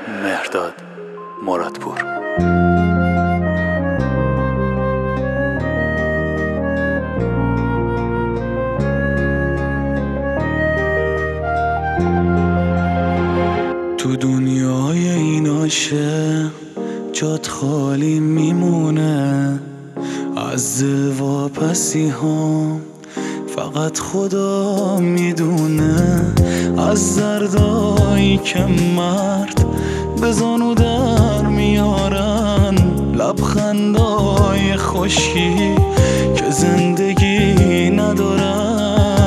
مهرداد مرادپور. تو دنیای این عاشق جات خالی میمونه، از دل واپسی هم فقط خدا میدونه. از دردایی که مرد به زانو در میارن، لبخندای خوشی که زندگی ندارن.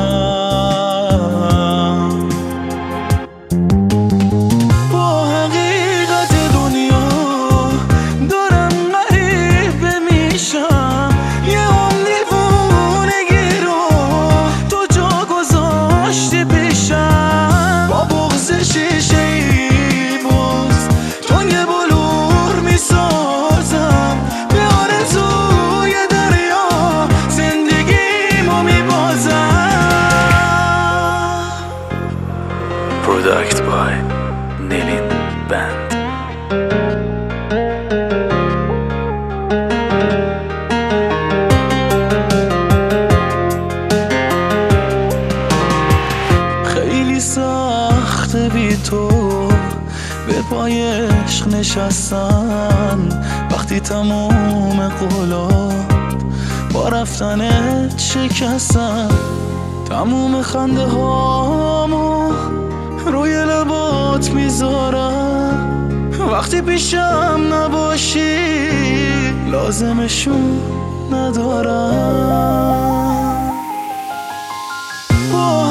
با حقیقت دنیا دارم غریبه میشم، یه هم دیوونگی رو تو جا گذاشتی پیشم. با بغض شیشه ای باز تنگ بلور میسازم، به آرزوی دریا زندگیمو میبازم. Product by نیلین بند. خیلی سخته بی تو به پای عشق نشستن، وقتی تموم قولات با رفتنت شکستن. تموم خنده هامو روی لبات میذارم، وقتی پیشم نباشی لازمشون ندارم. با